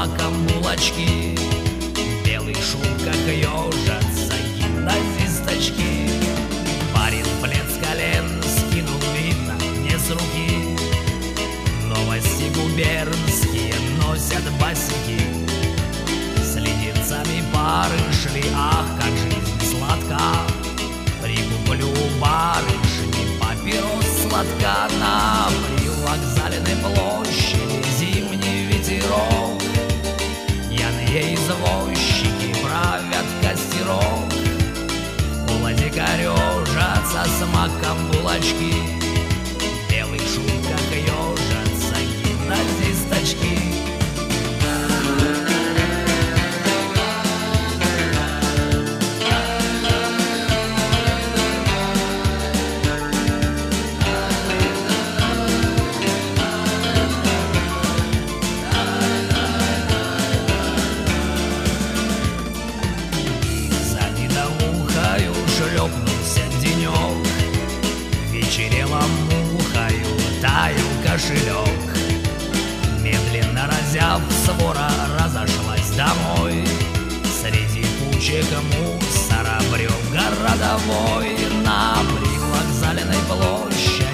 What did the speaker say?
маком булочки. Белый шум, как ежатся гимназисточки. Парень плед с колен скинул, видно, не с руки. Новости губернские носят басики. С леденцами пары шли, ах, как жизнь сладка. Прикуплю барышни папирос сладка. На привокзальной площади зимний ветерок. Пьяные извозчики правят костерок. В холоде корежатся с маком булочки. Белый шум, как ежатся гимназисточки. Шлепнулся денек, вечерело мухою таял кошелек. Медленно разяв, свора разошлась домой. Среди кучек мусора брел городовой. На привокзальной площади